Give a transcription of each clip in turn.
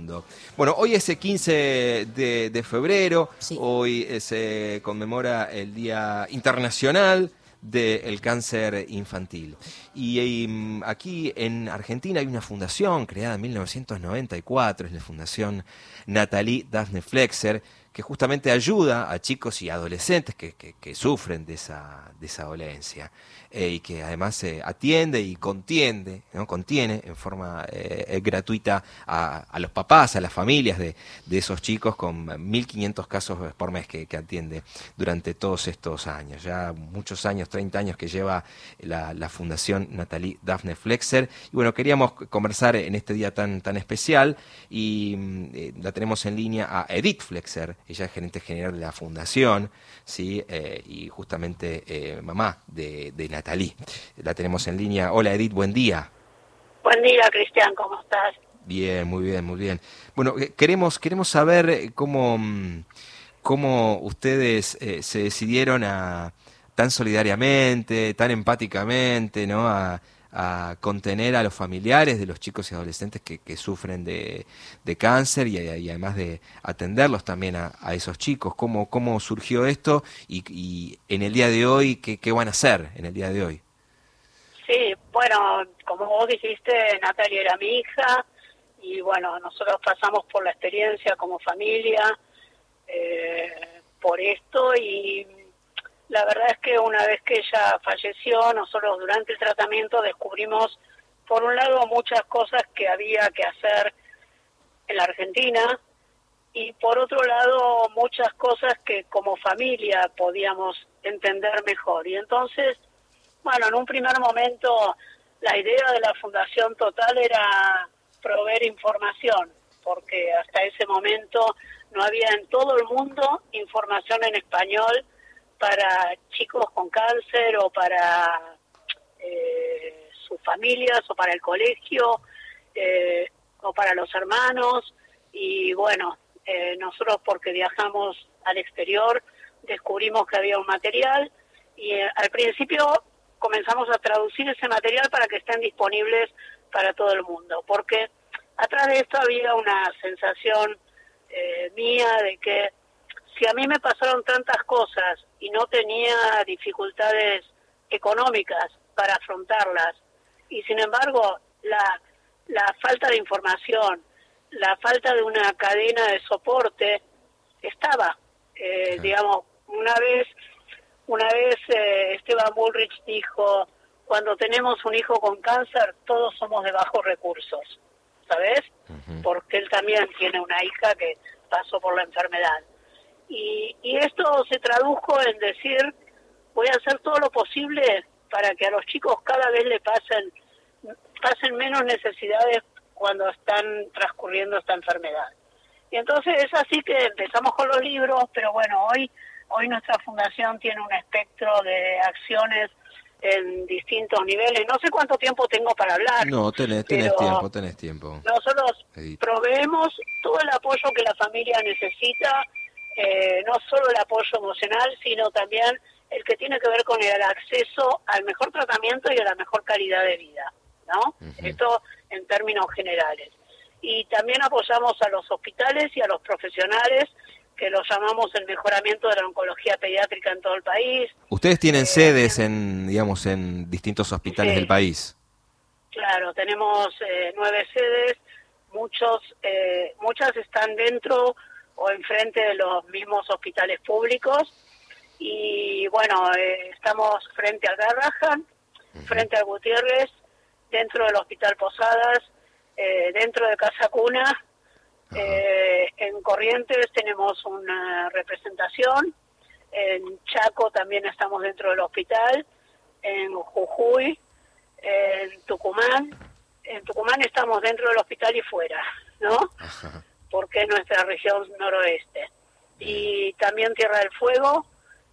mundo. Bueno, hoy es el 15 de febrero, Sí. hoy se conmemora el Día Internacional del Cáncer Infantil. Y aquí en Argentina hay una fundación creada en 1994, es la Fundación Nathalie Daphne Flexer, que justamente ayuda a chicos y adolescentes que sufren de esa dolencia, y que además atiende y contiene, ¿no? Contiene en forma gratuita a los papás, a las familias de esos chicos, con 1.500 casos por mes que atiende durante todos estos años. Ya muchos años, 30 años que lleva la Fundación Nathalie Daphne Flexer. Y bueno, queríamos conversar en este día tan especial y la tenemos en línea a Edith Flexer. Ella es gerente general de la Fundación, ¿sí? Y justamente mamá de Nathalie. La tenemos en línea. Hola Edith, buen día. Buen día, Cristian, ¿cómo estás? Bien, muy bien, muy bien. Bueno, queremos saber cómo ustedes se decidieron tan solidariamente, tan empáticamente, ¿no? A contener a los familiares de los chicos y adolescentes que sufren de cáncer y además de atenderlos también a esos chicos. ¿Cómo surgió esto y en el día de hoy, qué van a hacer en el día de hoy? Sí, bueno, como vos dijiste, Natalia era mi hija y bueno, nosotros pasamos por la experiencia como familia, por esto, y la verdad es que una vez que ella falleció, nosotros durante el tratamiento descubrimos, por un lado, muchas cosas que había que hacer en la Argentina y por otro lado, muchas cosas que como familia podíamos entender mejor. Y entonces, bueno, en un primer momento la idea de la Fundación Total era proveer información, porque hasta ese momento no había en todo el mundo información en español para chicos con cáncer o para sus familias o para el colegio o para los hermanos. Y bueno, nosotros, porque viajamos al exterior, descubrimos que había un material y al principio comenzamos a traducir ese material para que estén disponibles para todo el mundo, porque atrás de esto había una sensación mía de que si a mí me pasaron tantas cosas y no tenía dificultades económicas para afrontarlas, y sin embargo la falta de información, la falta de una cadena de soporte estaba, digamos, una vez Esteban Bullrich dijo: cuando tenemos un hijo con cáncer, todos somos de bajos recursos, ¿sabes? Uh-huh. Porque él también tiene una hija que pasó por la enfermedad. Y esto se tradujo en decir: voy a hacer todo lo posible para que a los chicos cada vez le pasen menos necesidades cuando están transcurriendo esta enfermedad. Y entonces es así que empezamos con los libros, pero bueno, hoy nuestra fundación tiene un espectro de acciones en distintos niveles. No sé cuánto tiempo tengo para hablar. No, tenés tiempo. Nosotros Edith, proveemos todo el apoyo que la familia necesita, no solo el apoyo emocional, sino también el que tiene que ver con el acceso al mejor tratamiento y a la mejor calidad de vida, ¿no? Uh-huh. Esto en términos generales. Y también apoyamos a los hospitales y a los profesionales, que los llamamos el mejoramiento de la oncología pediátrica en todo el país. Ustedes tienen sedes en distintos hospitales Sí, del país. Claro, tenemos 9 sedes, muchas están dentro o enfrente de los mismos hospitales públicos, y bueno, estamos frente al Garrahan, uh-huh, frente al Gutiérrez, dentro del Hospital Posadas, dentro de Casa Cuna. En Corrientes tenemos una representación, en Chaco también estamos dentro del hospital, en Jujuy, en Tucumán estamos dentro del hospital y fuera, ¿no? Ajá. Porque es nuestra región noroeste. Y también Tierra del Fuego,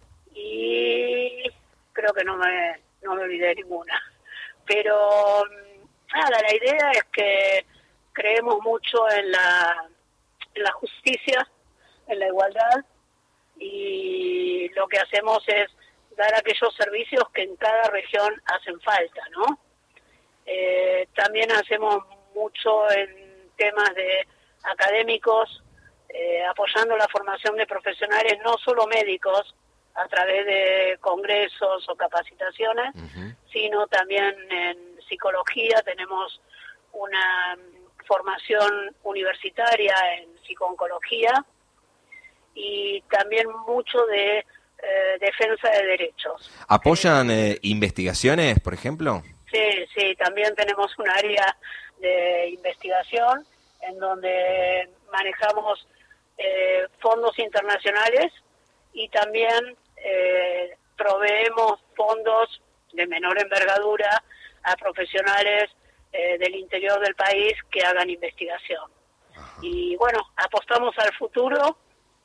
y creo que no me olvidé ninguna. Pero nada, la idea es que creemos mucho en la justicia, en la igualdad, y lo que hacemos es dar aquellos servicios que en cada región hacen falta, ¿no? También hacemos mucho en temas de académicos, apoyando la formación de profesionales, no solo médicos, a través de congresos o capacitaciones, sino también en psicología. Tenemos una formación universitaria en psicooncología y también mucho de defensa de derechos. ¿Apoyan investigaciones, por ejemplo? Sí, también tenemos un área de investigación en donde manejamos fondos internacionales y también proveemos fondos de menor envergadura a profesionales del interior del país que hagan investigación. Ajá. Y bueno, apostamos al futuro.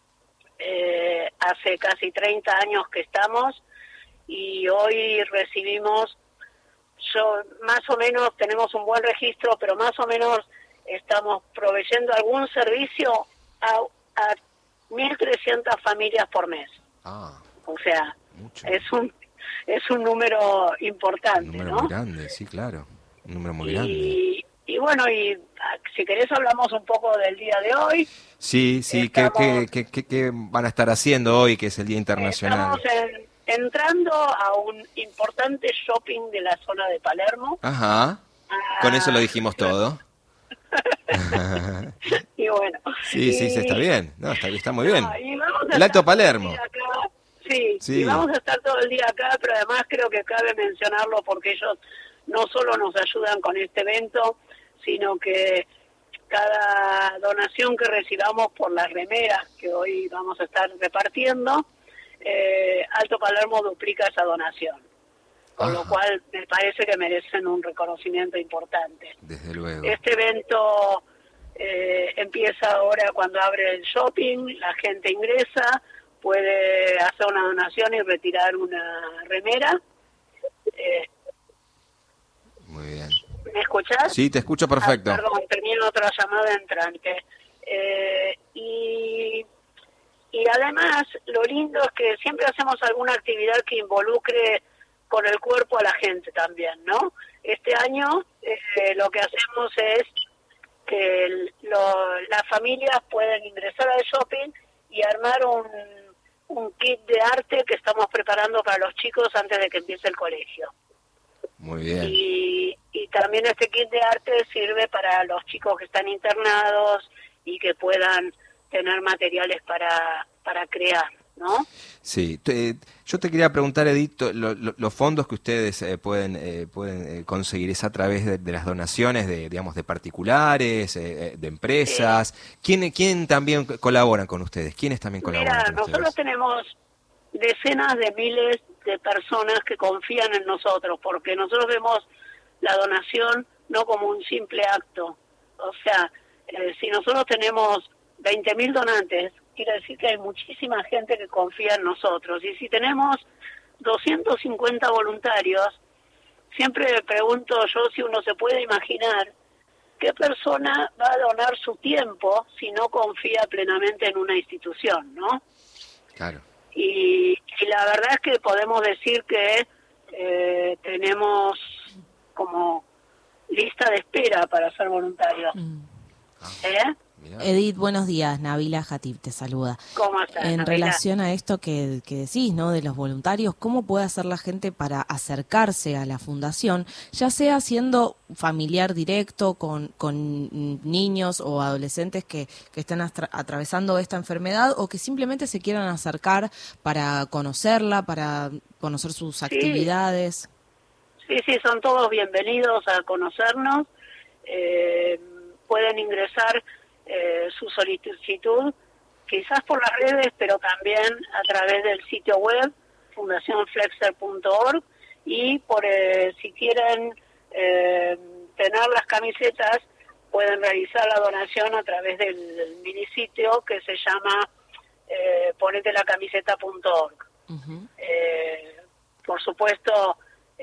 Hace casi 30 años que estamos y hoy recibimos, más o menos tenemos un buen registro, pero más o menos estamos proveyendo algún servicio a 1.300 familias por mes. O sea, mucho. Es un número importante, un número, ¿no? Muy grande, sí, claro. Un número muy grande. Y bueno, si querés hablamos un poco del día de hoy. Sí, ¿qué van a estar haciendo hoy, que es el Día Internacional? Estamos entrando a un importante shopping de la zona de Palermo. Ajá, con eso lo dijimos todo. Y bueno. Sí, está bien, está muy bien. El Alto Palermo. Sí, y vamos a estar todo el día acá, pero además creo que cabe mencionarlo porque ellos no solo nos ayudan con este evento, sino que cada donación que recibamos por las remeras que hoy vamos a estar repartiendo, Alto Palermo duplica esa donación. Con lo cual me parece que merecen un reconocimiento importante. Desde luego. Este evento empieza ahora cuando abre el shopping, la gente ingresa, puede hacer una donación y retirar una remera. Muy bien. ¿Me escuchás? Sí, te escucho perfecto. Perdón, tenía otra llamada entrante. Y además, lo lindo es que siempre hacemos alguna actividad que involucre con el cuerpo a la gente también, ¿no? Este año lo que hacemos es que las familias pueden ingresar al shopping y armar un kit de arte que estamos preparando para los chicos antes de que empiece el colegio. Muy bien. Y también este kit de arte sirve para los chicos que están internados y que puedan tener materiales para crear, ¿no? Sí, yo te quería preguntar, Edith, los fondos que ustedes pueden conseguir, ¿es a través de las donaciones de particulares, de empresas? Sí. ¿Quién también colabora con ustedes? ¿Quiénes también colaboran con ustedes? Nosotros tenemos decenas de miles de personas que confían en nosotros, porque nosotros vemos la donación no como un simple acto. O sea, si nosotros tenemos 20.000 donantes, quiere decir que hay muchísima gente que confía en nosotros. Y si tenemos 250 voluntarios, siempre me pregunto yo si uno se puede imaginar qué persona va a donar su tiempo si no confía plenamente en una institución, ¿no? Claro. Y la verdad es que podemos decir que tenemos como lista de espera para ser voluntarios. Edith, buenos días. Nabila Jatib te saluda. ¿Cómo estás, En Nabila? relación a esto que decís, ¿no? De los voluntarios, ¿cómo puede hacer la gente para acercarse a la fundación, ya sea siendo familiar directo con niños o adolescentes que están atravesando esta enfermedad o que simplemente se quieran acercar para conocerla, para conocer sus actividades? Sí, son todos bienvenidos a conocernos. Pueden ingresar su solicitud, quizás por las redes, pero también a través del sitio web fundacionflexer.org y si quieren tener las camisetas, pueden realizar la donación a través del minisitio que se llama ponetelacamiseta.org. Por supuesto,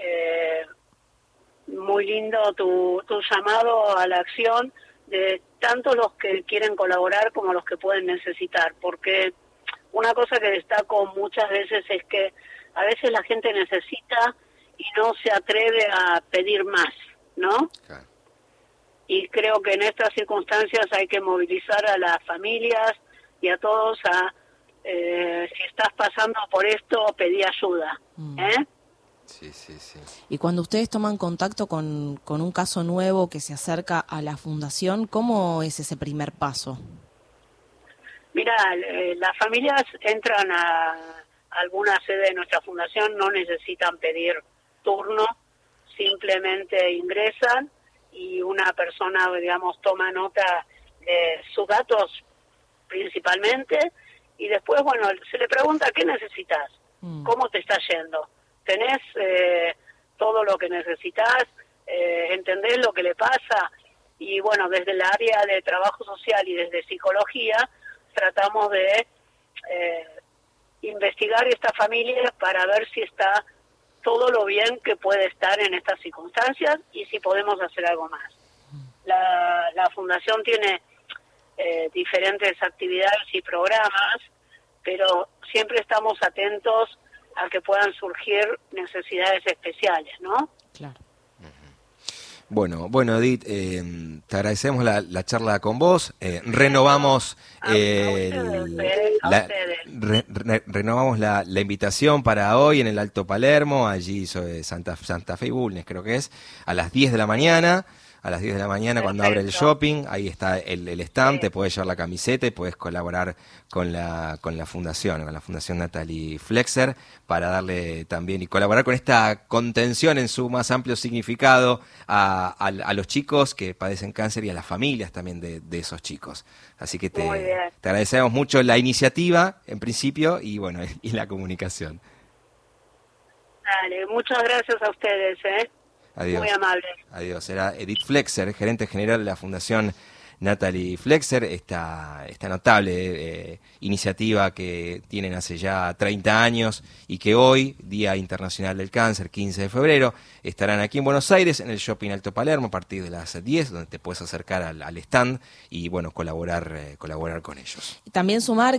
muy lindo tu llamado a la acción de tanto los que quieren colaborar como los que pueden necesitar, porque una cosa que destaco muchas veces es que a veces la gente necesita y no se atreve a pedir más, ¿no? Claro. y creo que en estas circunstancias hay que movilizar a las familias y a todos a, si estás pasando por esto, pedí ayuda. Sí, sí, sí. Y cuando ustedes toman contacto con un caso nuevo que se acerca a la fundación, ¿cómo es ese primer paso? Mira, las familias entran a alguna sede de nuestra fundación, no necesitan pedir turno, simplemente ingresan y una persona, digamos, toma nota de sus datos principalmente y después, bueno, se le pregunta ¿qué necesitas? ¿Cómo te está yendo? ¿Tenés todo lo que necesitas? ¿Entendés lo que le pasa? Y bueno, desde el área de trabajo social y desde psicología tratamos de investigar esta familia para ver si está todo lo bien que puede estar en estas circunstancias y si podemos hacer algo más. La fundación tiene diferentes actividades y programas, pero siempre estamos atentos a que puedan surgir necesidades especiales, ¿no? Claro. Bueno, Edith, te agradecemos la charla con vos. Renovamos renovamos la invitación para hoy en el Alto Palermo, allí sobre Santa Fe y Bulnes, creo que es, a las 10 de la mañana. A las 10 de la mañana, cuando abre el shopping, ahí está el stand, te puedes llevar la camiseta y puedes colaborar con la fundación, Natalie Flexer, para darle también y colaborar con esta contención en su más amplio significado a los chicos que padecen cáncer y a las familias también de esos chicos. Así que te agradecemos mucho la iniciativa, en principio, y bueno, y la comunicación. Dale, muchas gracias a ustedes, Adiós. Muy amable. Adiós. Era Edith Flexer, gerente general de la Fundación Natalie Flexer, esta notable iniciativa que tienen hace ya 30 años y que hoy, Día Internacional del Cáncer, 15 de febrero, estarán aquí en Buenos Aires, en el Shopping Alto Palermo, a partir de las 10, donde te puedes acercar al stand y, bueno, colaborar con ellos. También sumar